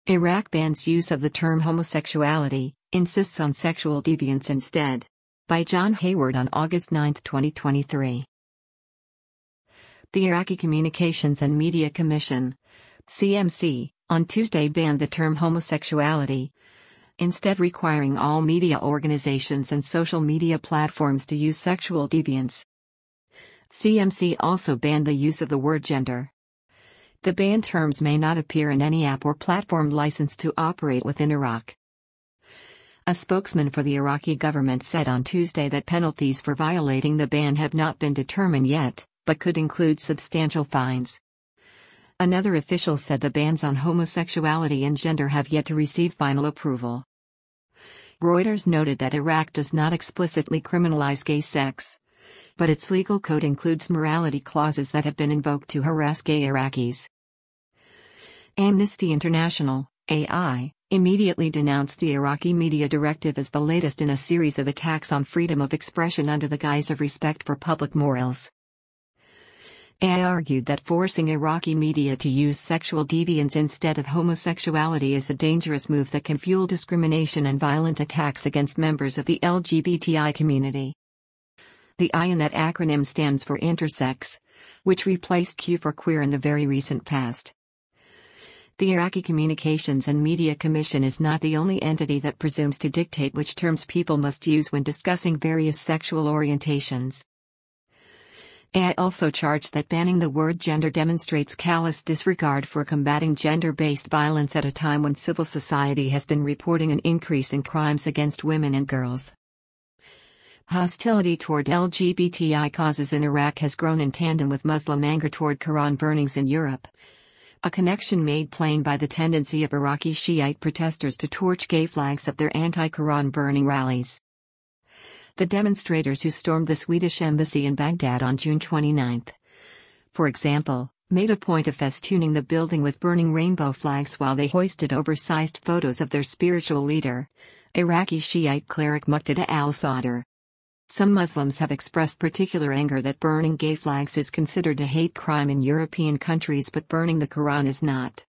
Iraq bans use of the term homosexuality, insists on sexual deviance instead. By John Hayward on August 9, 2023. The Iraqi Communications and Media Commission, CMC, on Tuesday banned the term homosexuality, instead requiring all media organizations and social media platforms to use sexual deviance. CMC also banned the use of the word gender. The banned terms may not appear in any app or platform licensed to operate within Iraq. A spokesman for the Iraqi government said on Tuesday that penalties for violating the ban have not been determined yet, but could include substantial fines. Another official said the bans on homosexuality and gender have yet to receive final approval. Reuters noted that Iraq does not explicitly criminalize gay sex, but its legal code includes morality clauses that have been invoked to harass gay Iraqis. Amnesty International, AI, immediately denounced the Iraqi media directive as the latest in a series of attacks on freedom of expression under the guise of respect for public morals. AI argued that forcing Iraqi media to use sexual deviance instead of homosexuality is a dangerous move that can fuel discrimination and violent attacks against members of the LGBTI community. The I in that acronym stands for intersex, which replaced Q for queer in the very recent past. The Iraqi Communications and Media Commission is not the only entity that presumes to dictate which terms people must use when discussing various sexual orientations. AI also charged that banning the word gender demonstrates callous disregard for combating gender-based violence at a time when civil society has been reporting an increase in crimes against women and girls. Hostility toward LGBTI causes in Iraq has grown in tandem with Muslim anger toward Quran burnings in Europe, a connection made plain by the tendency of Iraqi Shiite protesters to torch gay flags at their anti-Quran burning rallies. The demonstrators who stormed the Swedish embassy in Baghdad on June 29, for example, made a point of festooning the building with burning rainbow flags while they hoisted oversized photos of their spiritual leader, Iraqi Shiite cleric Muqtada al-Sadr. Some Muslims have expressed particular anger that burning gay flags is considered a hate crime in European countries, but burning the Quran is not.